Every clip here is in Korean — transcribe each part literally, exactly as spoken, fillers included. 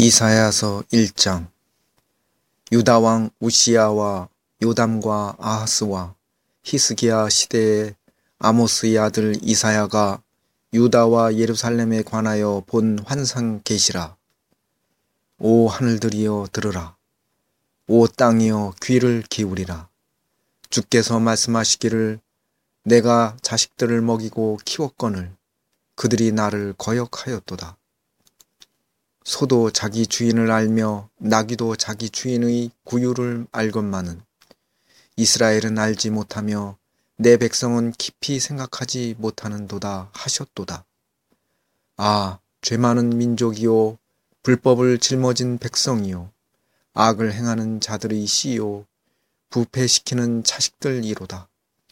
이사야서 일 장. 유다 왕 우시야와 요담과 아하스와 히스기야 시대에 아모스의 아들 이사야가 유다와 예루살렘에 관하여 본 환상 계시라. 오 하늘들이여 들으라. 오 땅이여 귀를 기울이라. 주께서 말씀하시기를 내가 자식들을 먹이고 키웠거늘 그들이 나를 거역하였도다. 소도 자기 주인을 알며 나귀도 자기 주인의 구유를 알건만은 이스라엘은 알지 못하며 내 백성은 깊이 생각하지 못하는도다 하셨도다. 아, 죄 많은 민족이요 불법을 짊어진 백성이요 악을 행하는 자들의 씨요 부패시키는 자식들이로다.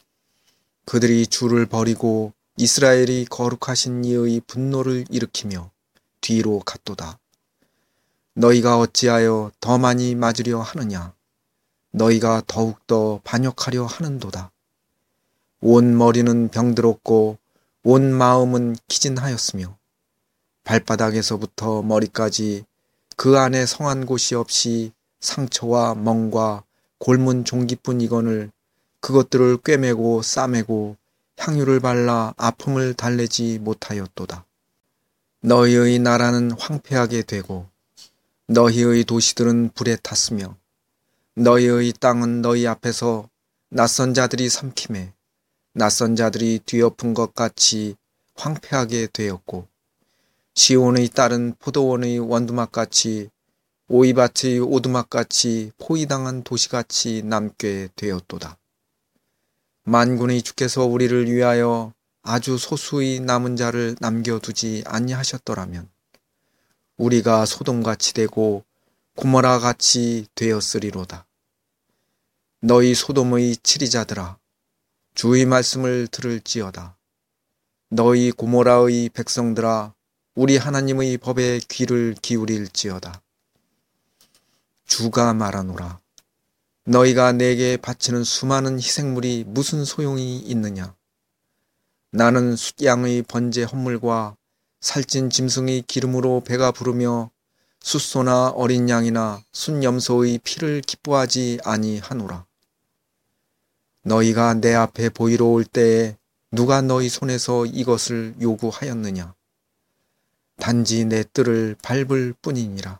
그들이 주를 버리고 이스라엘이 거룩하신 이의 분노를 일으키며 뒤로 갔도다. 너희가 어찌하여 더 많이 맞으려 하느냐? 너희가 더욱더 반역하려 하는도다. 온 머리는 병들었고 온 마음은 기진하였으며 발바닥에서부터 머리까지 그 안에 성한 곳이 없이 상처와 멍과 골문 종기뿐이거늘 그것들을 꿰매고 싸매고 향유를 발라 아픔을 달래지 못하였도다. 너희의 나라는 황폐하게 되고 너희의 도시들은 불에 탔으며 너희의 땅은 너희 앞에서 낯선 자들이 삼킴에 낯선 자들이 뒤엎은 것 같이 황폐하게 되었고 시온의 딸은 포도원의 원두막같이 오이밭의 오두막같이 포위당한 도시같이 남게 되었도다. 만군의 주께서 우리를 위하여 아주 소수의 남은 자를 남겨두지 아니하셨더라면 우리가 소돔같이 되고 고모라같이 되었으리로다. 너희 소돔의 치리자들아 주의 말씀을 들을지어다. 너희 고모라의 백성들아 우리 하나님의 법에 귀를 기울일지어다. 주가 말하노라. 너희가 내게 바치는 수많은 희생물이 무슨 소용이 있느냐? 나는 숫양의 번제 헌물과 살찐 짐승의 기름으로 배가 부르며 숫소나 어린 양이나 순염소의 피를 기뻐하지 아니하노라. 너희가 내 앞에 보이러 올 때에 누가 너희 손에서 이것을 요구하였느냐? 단지 내 뜰을 밟을 뿐이니라.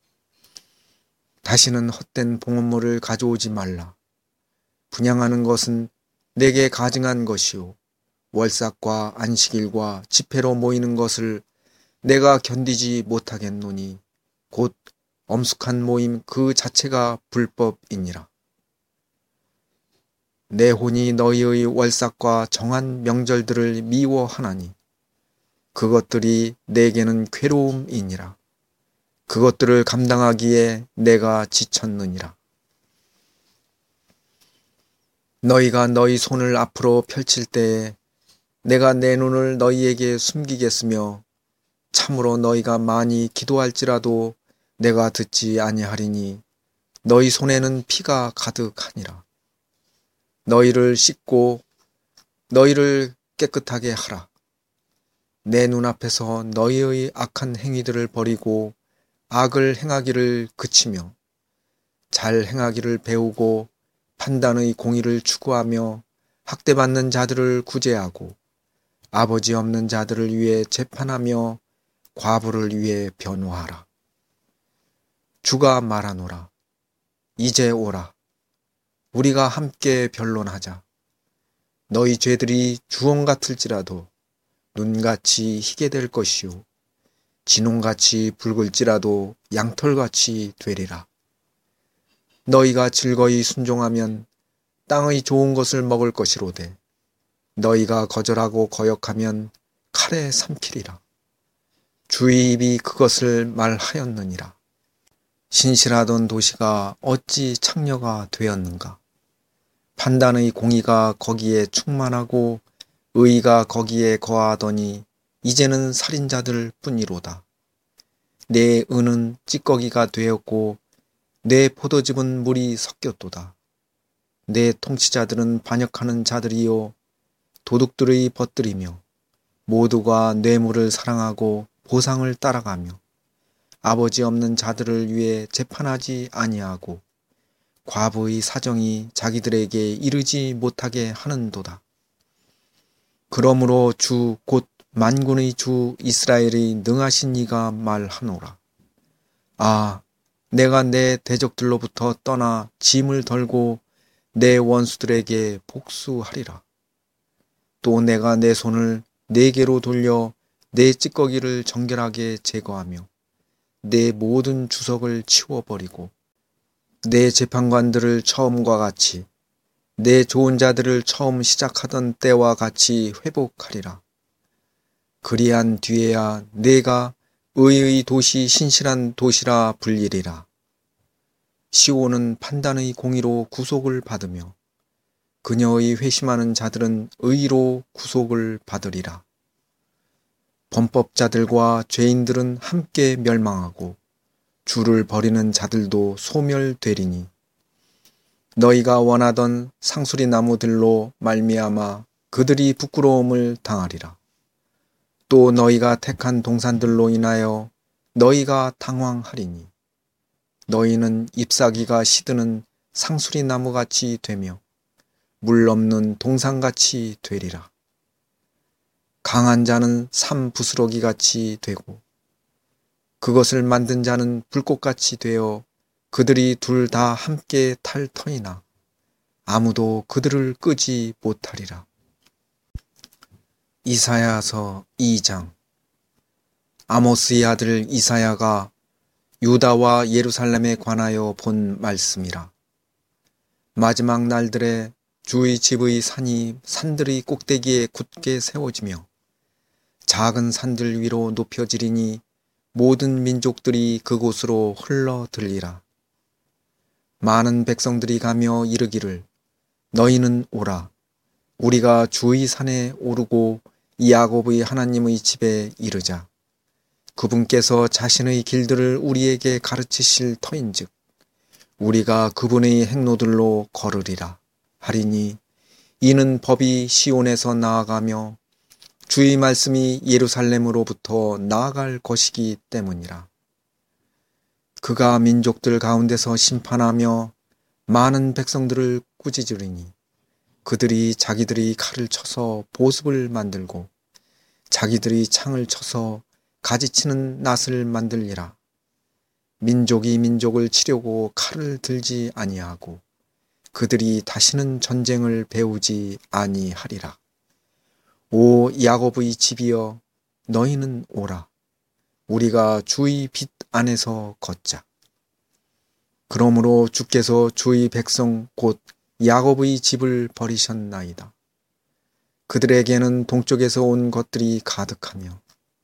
다시는 헛된 봉헌물을 가져오지 말라. 분향하는 것은 내게 가증한 것이요 월삭과 안식일과 집회로 모이는 것을 내가 견디지 못하겠노니 곧 엄숙한 모임 그 자체가 불법이니라. 내 혼이 너희의 월삭과 정한 명절들을 미워하나니 그것들이 내게는 괴로움이니라. 그것들을 감당하기에 내가 지쳤느니라. 너희가 너희 손을 앞으로 펼칠 때에 내가 내 눈을 너희에게 숨기겠으며 참으로 너희가 많이 기도할지라도 내가 듣지 아니하리니 너희 손에는 피가 가득하니라. 너희를 씻고 너희를 깨끗하게 하라. 내 눈앞에서 너희의 악한 행위들을 버리고 악을 행하기를 그치며 잘 행하기를 배우고 판단의 공의를 추구하며 학대받는 자들을 구제하고 아버지 없는 자들을 위해 재판하며 과부를 위해 변호하라. 주가 말하노라. 이제 오라. 우리가 함께 변론하자. 너희 죄들이 주홍 같을지라도 눈같이 희게 될 것이요 진홍같이 붉을지라도 양털같이 되리라. 너희가 즐거이 순종하면 땅의 좋은 것을 먹을 것이로되 너희가 거절하고 거역하면 칼에 삼키리라. 주의 입이 그것을 말하였느니라. 신실하던 도시가 어찌 창녀가 되었는가? 판단의 공의가 거기에 충만하고 의가 거기에 거하더니 이제는 살인자들 뿐이로다. 내 은은 찌꺼기가 되었고 내 포도즙은 물이 섞였도다. 내 통치자들은 반역하는 자들이요 도둑들의 벗들이며 모두가 뇌물을 사랑하고 보상을 따라가며 아버지 없는 자들을 위해 재판하지 아니하고 과부의 사정이 자기들에게 이르지 못하게 하는도다. 그러므로 주 곧 만군의 주 이스라엘이 능하신 이가 말하노라. 아, 내가 내 대적들로부터 떠나 짐을 덜고 내 원수들에게 복수하리라. 또 내가 내 손을 내게로 돌려 내 찌꺼기를 정결하게 제거하며 내 모든 주석을 치워버리고 내 재판관들을 처음과 같이 내 좋은 자들을 처음 시작하던 때와 같이 회복하리라. 그리한 뒤에야 내가 의의 도시 신실한 도시라 불리리라. 시온은 판단의 공의로 구속을 받으며 그녀의 회심하는 자들은 의로 구속을 받으리라. 범법자들과 죄인들은 함께 멸망하고 주를 버리는 자들도 소멸되리니 너희가 원하던 상수리 나무들로 말미암아 그들이 부끄러움을 당하리라. 또 너희가 택한 동산들로 인하여 너희가 당황하리니 너희는 잎사귀가 시드는 상수리 나무같이 되며 물 없는 동산같이 되리라. 강한 자는 삼 부스러기같이 되고 그것을 만든 자는 불꽃같이 되어 그들이 둘 다 함께 탈 터이나 아무도 그들을 끄지 못하리라. 이사야서 이 장. 아모스의 아들 이사야가 유다와 예루살렘에 관하여 본 말씀이라. 마지막 날들에 주의 집의 산이 산들의 꼭대기에 굳게 세워지며 작은 산들 위로 높여지리니 모든 민족들이 그곳으로 흘러들리라. 많은 백성들이 가며 이르기를 너희는 오라. 우리가 주의 산에 오르고 야곱의 하나님의 집에 이르자. 그분께서 자신의 길들을 우리에게 가르치실 터인즉 우리가 그분의 행로들로 걸으리라 하리니 이는 법이 시온에서 나아가며 주의 말씀이 예루살렘으로부터 나아갈 것이기 때문이라. 그가 민족들 가운데서 심판하며 많은 백성들을 꾸짖으리니 그들이 자기들이 칼을 쳐서 보습을 만들고 자기들이 창을 쳐서 가지치는 낫을 만들리라. 민족이 민족을 치려고 칼을 들지 아니하고 그들이 다시는 전쟁을 배우지 아니하리라. 오 야곱의 집이여 너희는 오라. 우리가 주의 빛 안에서 걷자. 그러므로 주께서 주의 백성 곧 야곱의 집을 버리셨나이다. 그들에게는 동쪽에서 온 것들이 가득하며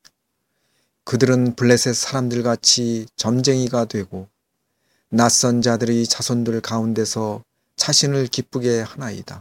그들은 블레셋 사람들같이 점쟁이가 되고 낯선 자들의 자손들 가운데서 자신을 기쁘게 하나이다.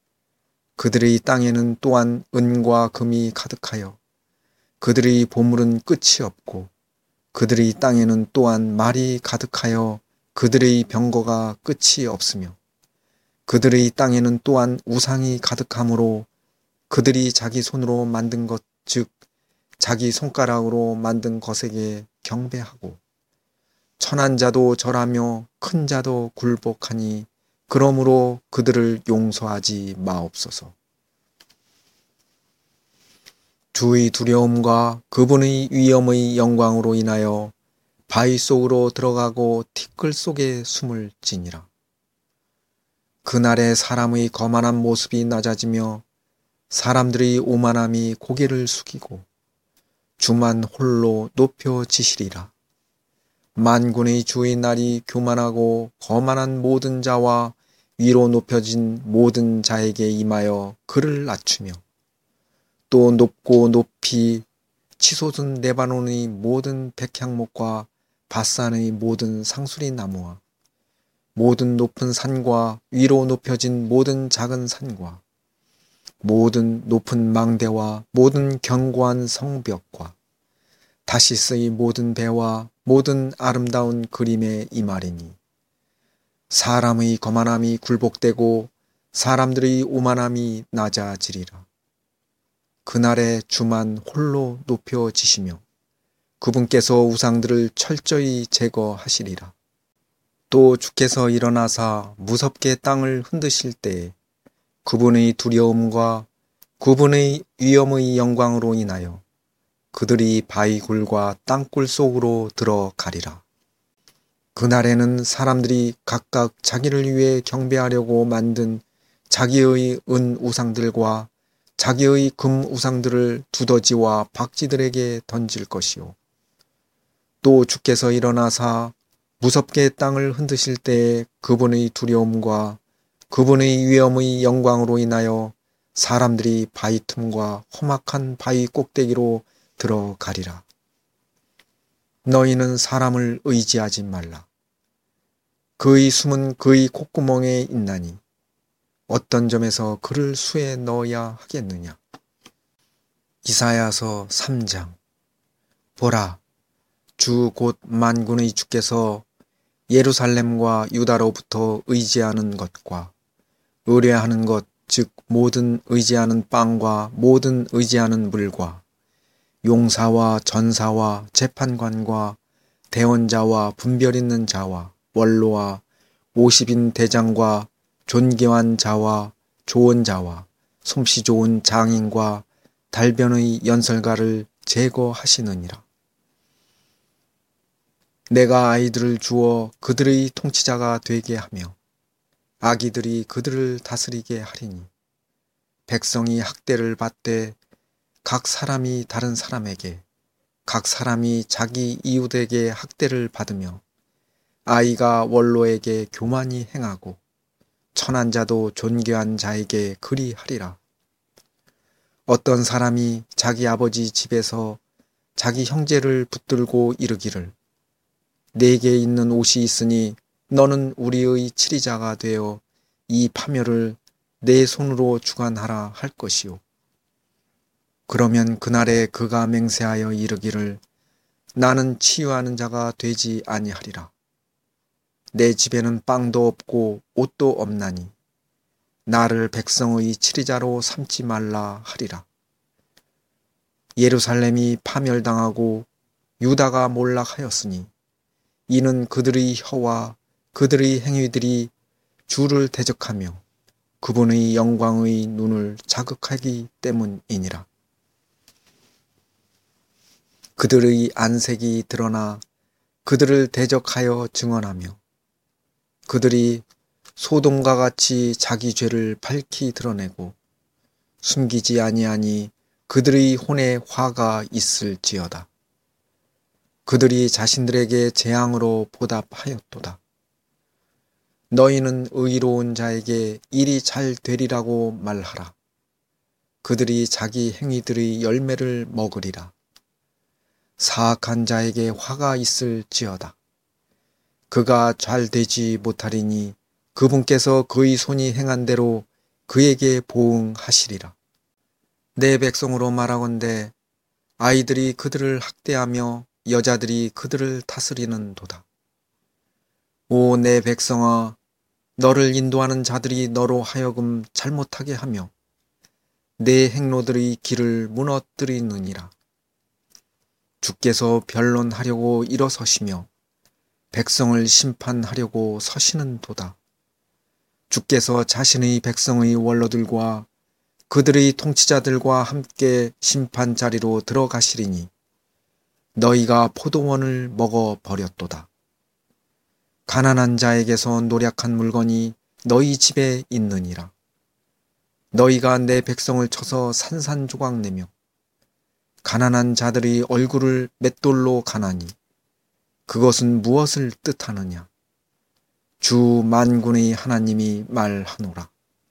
그들의 땅에는 또한 은과 금이 가득하여 그들의 보물은 끝이 없고 그들의 땅에는 또한 말이 가득하여 그들의 병거가 끝이 없으며 그들의 땅에는 또한 우상이 가득하므로 그들이 자기 손으로 만든 것, 즉 자기 손가락으로 만든 것에게 경배하고 천한 자도 절하며 큰 자도 굴복하니 그러므로 그들을 용서하지 마옵소서. 주의 두려움과 그분의 위엄의 영광으로 인하여 바위 속으로 들어가고 티끌 속에 숨을 지니라. 그날에 사람의 거만한 모습이 낮아지며 사람들의 오만함이 고개를 숙이고 주만 홀로 높여지시리라. 만군의 주의 날이 교만하고 거만한 모든 자와 위로 높여진 모든 자에게 임하여 그를 낮추며 또 높고 높이 치솟은 레바논의 모든 백향목과 바산의 모든 상수리 나무와 모든 높은 산과 위로 높여진 모든 작은 산과 모든 높은 망대와 모든 견고한 성벽과 다시스의 모든 배와 모든 아름다운 그림에 임하리니 사람의 거만함이 굴복되고 사람들의 오만함이 낮아지리라. 그날에 주만 홀로 높여지시며 그분께서 우상들을 철저히 제거하시리라. 또 주께서 일어나사 무섭게 땅을 흔드실 때에 그분의 두려움과 그분의 위엄의 영광으로 인하여 그들이 바위굴과 땅굴 속으로 들어가리라. 그날에는 사람들이 각각 자기를 위해 경배하려고 만든 자기의 은 우상들과 자기의 금 우상들을 두더지와 박쥐들에게 던질 것이요. 또 주께서 일어나사 무섭게 땅을 흔드실 때에 그분의 두려움과 그분의 위엄의 영광으로 인하여 사람들이 바위 틈과 험악한 바위 꼭대기로 들어가리라. 너희는 사람을 의지하지 말라. 그의 숨은 그의 콧구멍에 있나니 어떤 점에서 그를 수에 넣어야 하겠느냐. 이사야서 삼 장. 보라, 주 곧 만군의 주께서 예루살렘과 유다로부터 의지하는 것과 의뢰하는 것, 즉 모든 의지하는 빵과 모든 의지하는 물과 용사와 전사와 재판관과 대원자와 분별 있는 자와 원로와 오십인 대장과 존귀한 자와 좋은 자와 솜씨 좋은 장인과 달변의 연설가를 제거하시느니라. 내가 아이들을 주어 그들의 통치자가 되게 하며 아기들이 그들을 다스리게 하리니 백성이 학대를 받되 각 사람이 다른 사람에게 각 사람이 자기 이웃에게 학대를 받으며 아이가 원로에게 교만히 행하고 천한 자도 존귀한 자에게 그리하리라. 어떤 사람이 자기 아버지 집에서 자기 형제를 붙들고 이르기를 내게 있는 옷이 있으니 너는 우리의 치리자가 되어 이 파멸을 내 손으로 주관하라 할 것이요. 그러면 그날에 그가 맹세하여 이르기를 나는 치유하는 자가 되지 아니하리라. 내 집에는 빵도 없고 옷도 없나니 나를 백성의 치리자로 삼지 말라 하리라. 예루살렘이 파멸당하고 유다가 몰락하였으니 이는 그들의 혀와 그들의 행위들이 주를 대적하며 그분의 영광의 눈을 자극하기 때문이니라. 그들의 안색이 드러나 그들을 대적하여 증언하며 그들이 소돔과 같이 자기 죄를 밝히 드러내고 숨기지 아니하니 그들의 혼에 화가 있을지어다. 그들이 자신들에게 재앙으로 보답하였도다. 너희는 의로운 자에게 일이 잘 되리라고 말하라. 그들이 자기 행위들의 열매를 먹으리라. 사악한 자에게 화가 있을지어다. 그가 잘 되지 못하리니 그분께서 그의 손이 행한 대로 그에게 보응하시리라. 내 백성으로 말하건대 아이들이 그들을 학대하며 여자들이 그들을 다스리는 도다. 오 내 백성아, 너를 인도하는 자들이 너로 하여금 잘못하게 하며 내 행로들의 길을 무너뜨리느니라. 주께서 변론하려고 일어서시며 백성을 심판하려고 서시는 도다. 주께서 자신의 백성의 원로들과 그들의 통치자들과 함께 심판 자리로 들어가시리니 너희가 포도원을 먹어버렸도다. 가난한 자에게서 노략한 물건이 너희 집에 있느니라. 너희가 내 백성을 쳐서 산산조각 내며 가난한 자들의 얼굴을 맷돌로 가나니 그것은 무엇을 뜻하느냐? 주 만군의 하나님이 말하노라.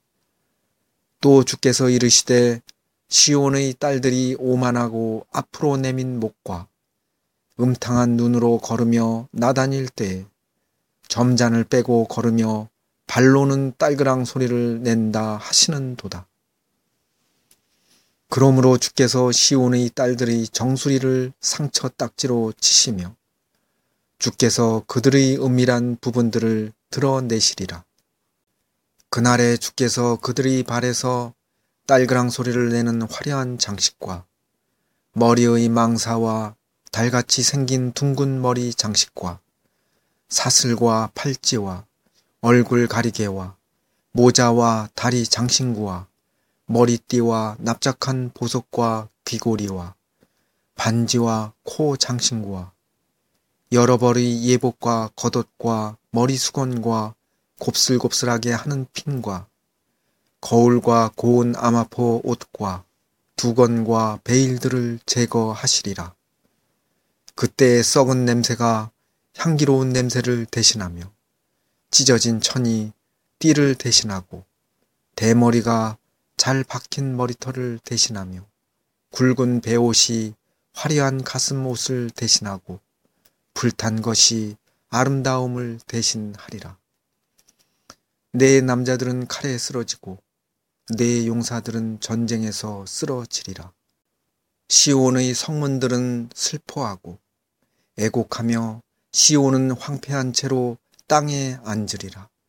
또 주께서 이르시되 시온의 딸들이 오만하고 앞으로 내민 목과 음탕한 눈으로 걸으며 나다닐 때에 점잔을 빼고 걸으며 발로는 딸그랑 소리를 낸다 하시는 도다. 그러므로 주께서 시온의 딸들의 정수리를 상처 딱지로 치시며 주께서 그들의 은밀한 부분들을 드러내시리라. 그날에 주께서 그들의 발에서 딸그랑 소리를 내는 화려한 장식과 머리의 망사와 달같이 생긴 둥근 머리 장식과 사슬과 팔찌와 얼굴 가리개와 모자와 다리 장신구와 머리띠와 납작한 보석과 귀고리와 반지와 코 장신구와 여러 벌의 예복과 겉옷과 머리 수건과 곱슬곱슬하게 하는 핀과 거울과 고운 아마포 옷과 두건과 베일들을 제거하시리라. 그때의 썩은 냄새가 향기로운 냄새를 대신하며 찢어진 천이 띠를 대신하고 대머리가 잘 박힌 머리털을 대신하며 굵은 베옷이 화려한 가슴 옷을 대신하고 불탄 것이 아름다움을 대신하리라. 내 남자들은 칼에 쓰러지고 내 용사들은 전쟁에서 쓰러지리라. 시온의 성문들은 슬퍼하고 애곡하며 시온은 황폐한 채로 땅에 앉으리라.